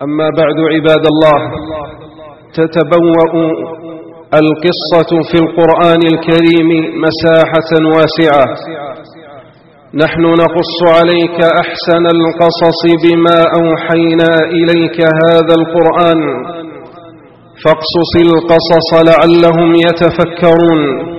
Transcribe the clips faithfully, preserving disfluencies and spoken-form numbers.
أما بعد عباد الله، تتبوأ القصة في القرآن الكريم مساحة واسعة. نحن نقص عليك أحسن القصص بما أوحينا إليك هذا القرآن، فاقصص القصص لعلهم يتفكرون.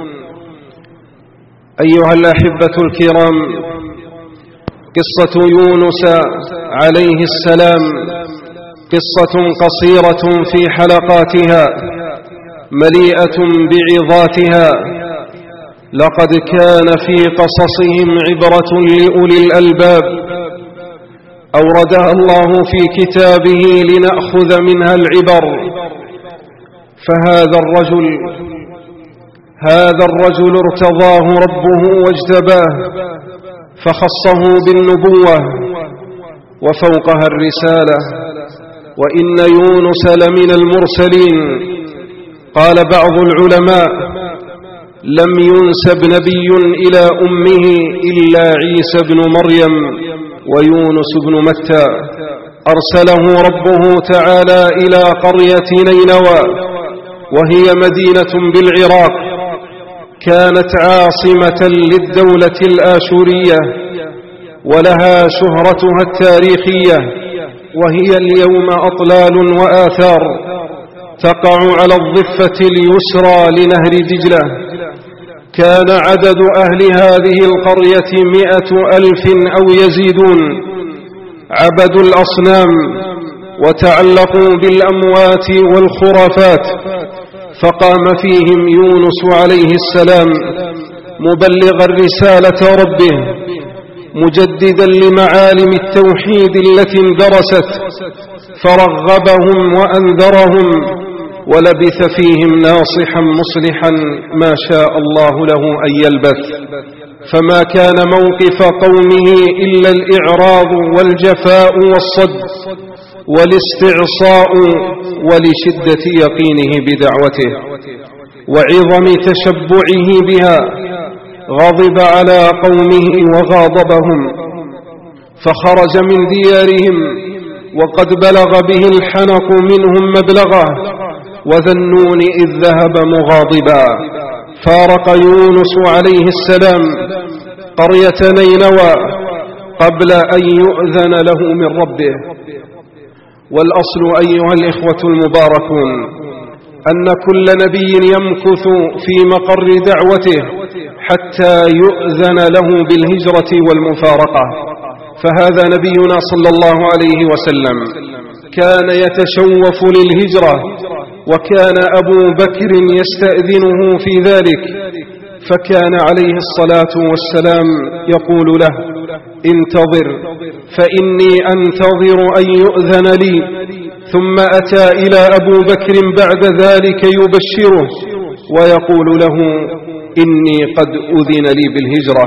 أيها الأحبة الكرام، قصة يونس عليه السلام قصة قصيرة في حلقاتها مليئة بعظاتها. لقد كان في قصصهم عبرة لأولي الألباب، أوردها الله في كتابه لنأخذ منها العبر. فهذا الرجل هذا الرجل ارتضاه ربه واجتباه، فخصه بالنبوة وفوقها الرسالة، وإن يونس لمن المرسلين. قال بعض العلماء: لم ينسب نبي إلى أمه إلا عيسى بن مريم ويونس بن متى. أرسله ربه تعالى إلى قرية نينوى، وهي مدينة بالعراق، كانت عاصمة للدولة الآشورية، ولها شهرتها التاريخية، وهي اليوم أطلال وآثار تقع على الضفة اليسرى لنهر دجلة. كان عدد أهل هذه القرية مئة ألف أو يزيدون، عبدوا الأصنام وتعلقوا بالأموات والخرافات. فقام فيهم يونس عليه السلام مبلغا رسالة ربه، مجددا لمعالم التوحيد التي اندرست، فرغبهم وأنذرهم، ولبث فيهم ناصحا مصلحا ما شاء الله له أن يلبث. فما كان موقف قومه إلا الإعراض والجفاء والصد والاستعصاء، ولشدة يقينه بدعوته وعظم تشبعه بها غضب على قومه وغاضبهم، فخرج من ديارهم وقد بلغ به الحنق منهم مبلغه. وذا النون إذ ذهب مغاضبا، فارق يونس عليه السلام قرية نينوى قبل أن يؤذن له من ربه. والأصل أيها الإخوة المباركون أن كل نبي يمكث في مقر دعوته حتى يؤذن له بالهجرة والمفارقة. فهذا نبينا صلى الله عليه وسلم كان يتشوف للهجرة، وكان أبو بكر يستأذنه في ذلك، فكان عليه الصلاة والسلام يقول له: انتظر فإني أنتظر أن يؤذن لي. ثم أتى إلى أبو بكر بعد ذلك يبشره ويقول له: إني قد أذن لي بالهجرة.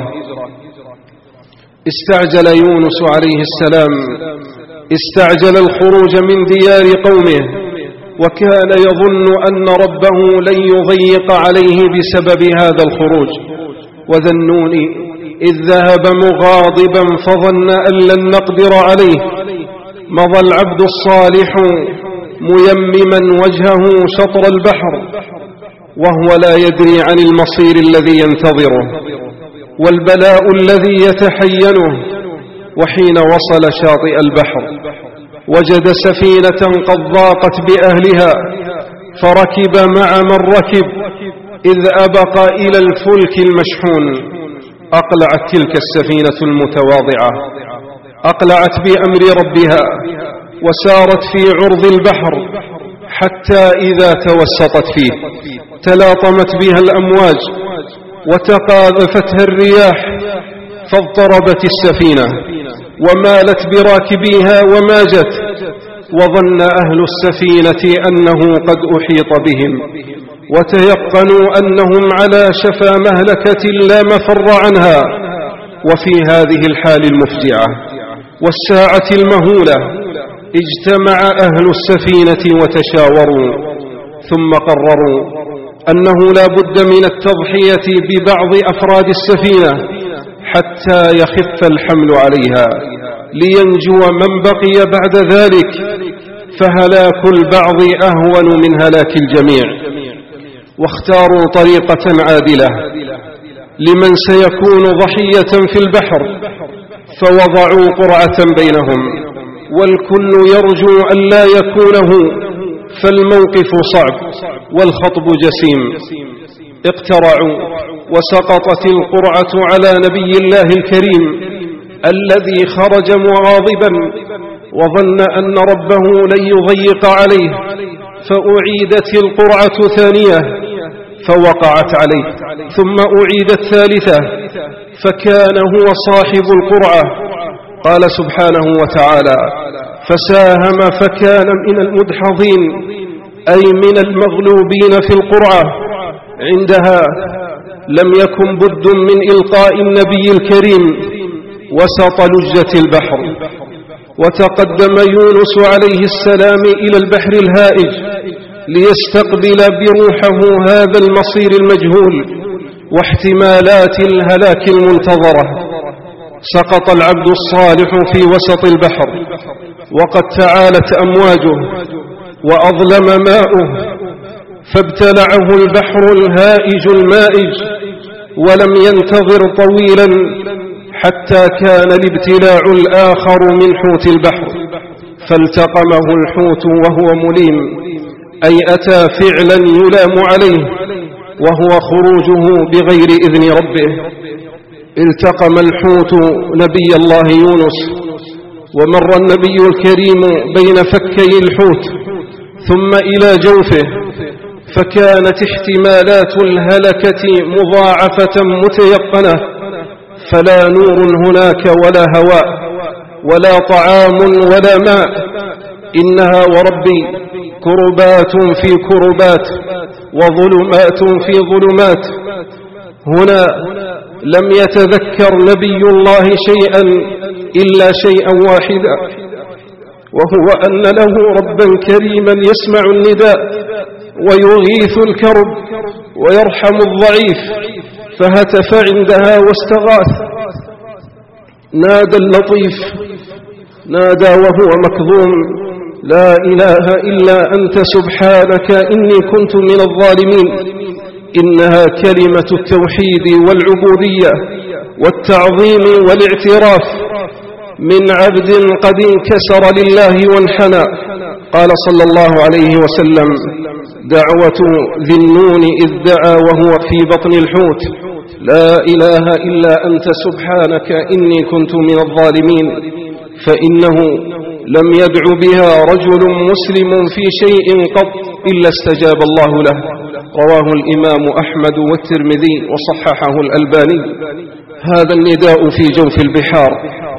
استعجل يونس عليه السلام استعجل الخروج من ديار قومه، وكان يظن أن ربه لن يضيق عليه بسبب هذا الخروج. وذا النون إذ ذهب مغاضبا فظن أن لن نقدر عليه، مضى العبد الصالح ميمما وجهه شطر البحر، وهو لا يدري عن المصير الذي ينتظره والبلاء الذي يتحينه. وحين وصل شاطئ البحر وجد سفينة قد ضاقت بأهلها، فركب مع من ركب، إذ أبق إلى الفلك المشحون. أقلعت تلك السفينة المتواضعة، أقلعت بأمر ربها، وسارت في عرض البحر حتى إذا توسطت فيه تلاطمت بها الأمواج وتقاذفتها الرياح، فاضطربت السفينة ومالت براكبيها وماجت. وظن أهل السفينة أنه قد أحيط بهم، وتيقنوا أنهم على شفا مهلكة لا مفر عنها. وفي هذه الحال المفجعة والساعة المهولة اجتمع أهل السفينة وتشاوروا، ثم قرروا أنه لا بد من التضحية ببعض أفراد السفينة حتى يخف الحمل عليها، لينجو من بقي بعد ذلك. فهلاك البعض أهون من هلاك الجميع، واختاروا طريقة عادلة لمن سيكون ضحية في البحر، فوضعوا قرعة بينهم، والكل يرجو أن لا يكونه، فالموقف صعب والخطب جسيم. اقترعوا وسقطت القرعة على نبي الله الكريم الذي خرج مغاضبا وظن أن ربه لن يضيق عليه، فأعيدت القرعة ثانية فوقعت عليه، ثم أعيدت ثالثة فكان هو صاحب القرعة. قال سبحانه وتعالى: فساهم فكان من المدحضين، أي من المغلوبين في القرعة. عندها لم يكن بد من إلقاء النبي الكريم وسط لجة البحر، وتقدم يونس عليه السلام إلى البحر الهائج ليستقبل بروحه هذا المصير المجهول واحتمالات الهلاك المنتظرة. سقط العبد الصالح في وسط البحر وقد تعالت أمواجه وأظلم ماؤه، فابتلعه البحر الهائج المائج، ولم ينتظر طويلا حتى كان الابتلاع الآخر من حوت البحر، فالتقمه الحوت وهو مليم، أي أتى فعلا يلام عليه، وهو خروجه بغير إذن ربه. التقم الحوت نبي الله يونس، ومر النبي الكريم بين فكي الحوت ثم إلى جوفه، فكانت احتمالات الهلكة مضاعفة متيقنة، فلا نور هناك ولا هواء ولا طعام ولا ماء، إنها وربي كربات في كربات وظلمات في ظلمات. هنا لم يتذكر نبي الله شيئا إلا شيئا واحدا، وهو أن له ربا كريما يسمع النداء ويغيث الكرب ويرحم الضعيف، فهتف عندها واستغاث، نادى اللطيف، نادى وهو مكظوم: لا إله إلا أنت سبحانك إني كنت من الظالمين. إنها كلمة التوحيد والعبودية والتعظيم والاعتراف من عبد قد انكسر لله وانحنى. قال صلى الله عليه وسلم: دعوة ذي النون إذ دعا وهو في بطن الحوت: لا إله إلا أنت سبحانك إني كنت من الظالمين، فإنه لم يدع بها رجل مسلم في شيء قط إلا استجاب الله له. رواه الإمام أحمد والترمذي وصححه الألباني. هذا النداء في جوف البحار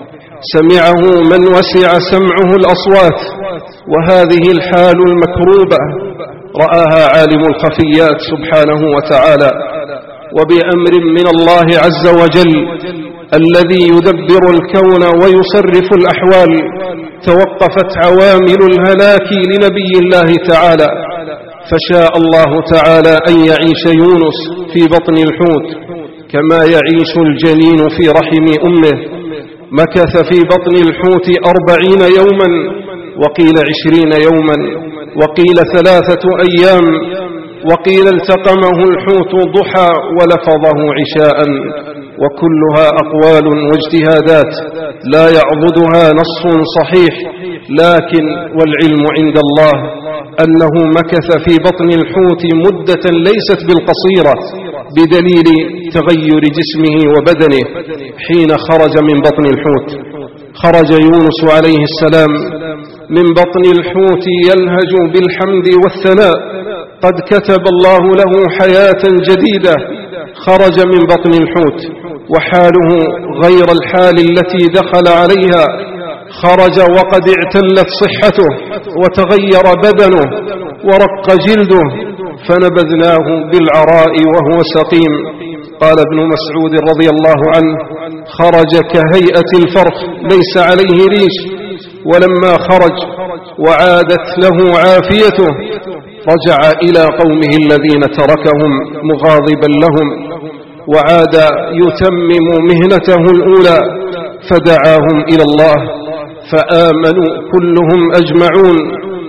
سمعه من وسع سمعه الأصوات، وهذه الحال المكروبة رآها عالم الخفيات سبحانه وتعالى، وبأمر من الله عز وجل الذي يدبر الكون ويصرف الأحوال توقفت عوامل الهلاك لنبي الله تعالى، فشاء الله تعالى أن يعيش يونس في بطن الحوت كما يعيش الجنين في رحم أمه. مكث في بطن الحوت أربعين يوما، وقيل عشرين يوما، وقيل ثلاثة أيام، وقيل التقمه الحوت ضحى ولفظه عشاء، وكلها أقوال واجتهادات لا يعضدها نص صحيح، لكن والعلم عند الله أنه مكث في بطن الحوت مدة ليست بالقصيرة بدليل تغير جسمه وبدنه حين خرج من بطن الحوت. خرج يونس عليه السلام من بطن الحوت يلهج بالحمد والثناء، قد كتب الله له حياة جديدة. خرج من بطن الحوت وحاله غير الحال التي دخل عليها، خرج وقد اعتلت صحته وتغير بدنه ورق جلده، فنبذناه بالعراء وهو سقيم. قال ابن مسعود رضي الله عنه: خرج كهيئة الفرخ ليس عليه ريش. ولما خرج وعادت له عافيته رجع إلى قومه الذين تركهم مغاضبا لهم، وعاد يتمم مهنته الأولى، فدعاهم إلى الله فآمنوا كلهم أجمعون،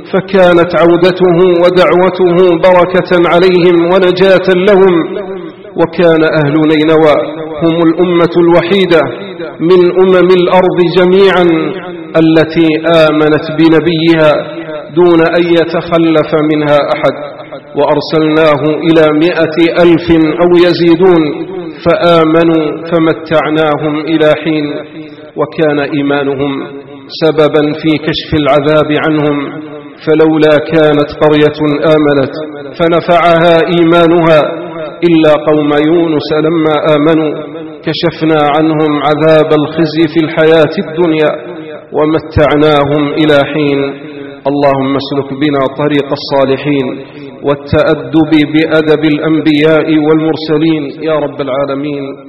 فكانت عودته ودعوته بركة عليهم ونجاة لهم. وكان أهل نينوى هم الأمة الوحيدة من أمم الأرض جميعا التي آمنت بنبيها دون أن يتخلف منها أحد، وأرسلناه إلى مئة ألف أو يزيدون فآمنوا فمتعناهم إلى حين. وكان إيمانهم سببا في كشف العذاب عنهم، فلولا كانت قرية آمنت فنفعها إيمانها إلا قوم يونس لما آمنوا كشفنا عنهم عذاب الخزي في الحياة الدنيا ومتعناهم إلى حين. اللهم اسلك بنا طريق الصالحين والتأدب بأدب الأنبياء والمرسلين يا رب العالمين.